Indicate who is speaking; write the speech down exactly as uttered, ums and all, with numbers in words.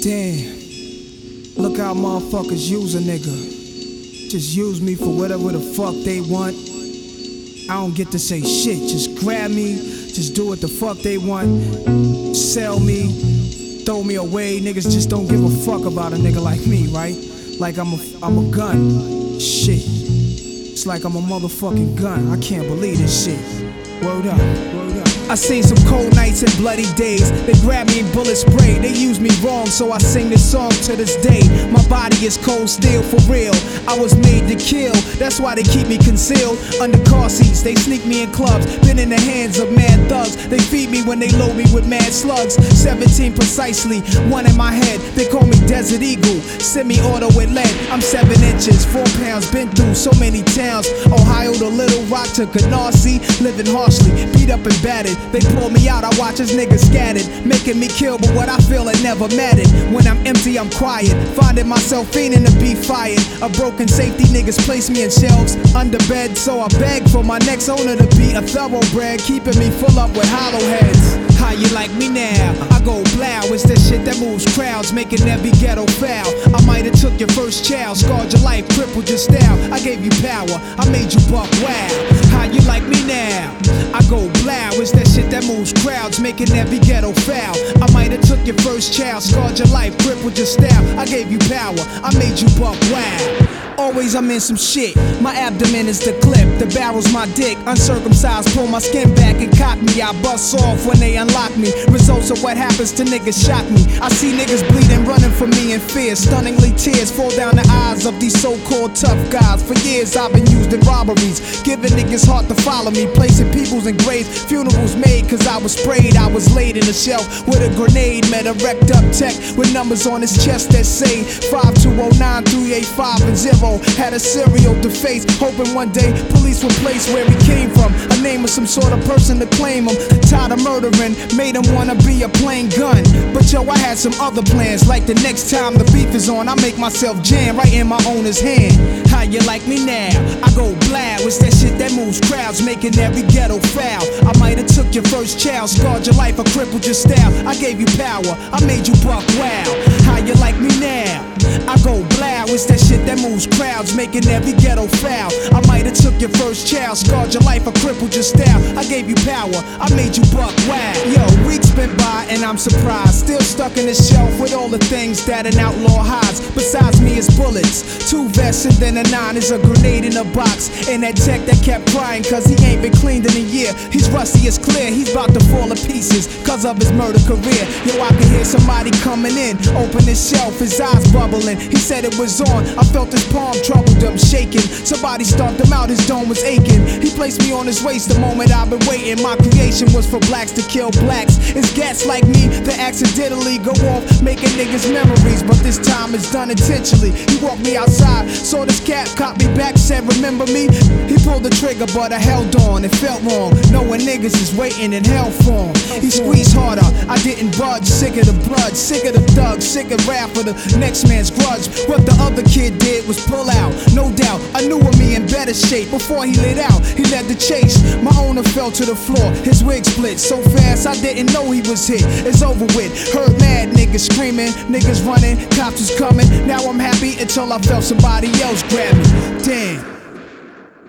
Speaker 1: Damn, look how motherfuckers use a nigga. Just use me for whatever the fuck they want. I don't get to say shit, just grab me, just do what the fuck they want. Sell me, throw me away, niggas just don't give a fuck about a nigga like me, right? Like I'm a, I'm a gun, shit. It's like I'm a motherfucking gun, I can't believe this shit. Word up, word up. I seen some cold nights and bloody days. They grab me and bullet spray. They use me wrong, so I sing this song to this day. My body is cold steel for real. I was made to kill, that's why they keep me concealed under car seats. They sneak me in clubs, been in the hands of mad thugs. They feed me when they load me with mad slugs. seventeen precisely, one in my head. They call me Desert Eagle, semi-auto with lead. I'm seven inches, four pounds, been through so many towns. Ohio to Little Rock to Canarsie, living harshly, beat up and battered. They pull me out, I watch as niggas scattered, making me kill, but what I feel it never mattered. When I'm empty, I'm quiet, finding myself fiending to be fired. A broken safety, niggas place me in shelves under bed, so I beg for my next owner to be a thoroughbred, keeping me full up with hollow heads. How you like me now? I go blow, it's that shit that moves crowds, making every ghetto foul. I might have took your first child, scarred your life, crippled your style. I gave you power, I made you buck wow. How you like me now? I go blow, it's that shit that moves crowds, making every ghetto foul. I might have took your first child, scarred your life, crippled your style. I gave you power, I made you buck wow. Always I'm in some shit. My abdomen is the clip, the barrel's my dick. Uncircumcised, pull my skin back and cock me. I bust off when they unlock me. Results of what happens to niggas shock me. I see niggas bleeding, running from me in fear. Stunningly tears fall down the eyes of these so-called tough guys. For years I've been used in robberies, giving niggas heart to follow me, placing peoples in graves. Funerals made cause I was sprayed. I was laid in a shelf with a grenade. Met a wrecked up tech with numbers on his chest that say five two oh nine three eight five and zero. Had a serial to face, hoping one day police would place where he came from. A name of some sort of person to claim him. Tired of murdering, made him wanna be a plain gun. But yo, I had some other plans. Like the next time the beef is on, I make myself jam right in my owner's hand. How you like me now? I go blow, it's that shit that moves crowds, making every ghetto foul. I might have took your first child, scarred your life, or crippled your style. I gave you power, I made you buck wow. How you like me now? I go blow, it's that shit that moves crowds, making every ghetto foul. I might have took your first child, scarred your life, or crippled your style. I gave you power, I made you buck wow. Yo, weeks been by and I'm surprised, still stuck in the shelf with all the things that an outlaw hides. Besides me is bullets, two vests and then a nine is a grenade in a box. And that tech that kept crying cause he ain't been cleaned in a year. He's rusty as clear, he's about to fall to pieces cause of his murder career. Yo, I could hear somebody coming in, open his shelf, his eyes bubbling. He said it was on, I felt his palm troubled him, shaking. Somebody stomped him out, his dome was aching. He placed me on his waist the moment I've been waiting. My creation was for blacks to kill blacks. It's gats like me that accidentally go off, making niggas memories, but this time it's done intentionally. He walked me outside, saw this cat, caught me back, said remember me? He pulled the trigger but I held on, it felt wrong, knowing niggas is waiting in hell for him. He squeezed harder, I didn't budge, sick of the blood, sick of the thugs, sick of rap for the next man's grudge. What the other kid did was pull out, no doubt, I knew of me in better shape. Before he lit out, he led the chase. My owner fell to the floor, his wig split so fast I didn't know he was hit. It's over with, heard mad niggas screaming, niggas running, cops was coming. Now I'm happy until I felt somebody else grab me. Damn.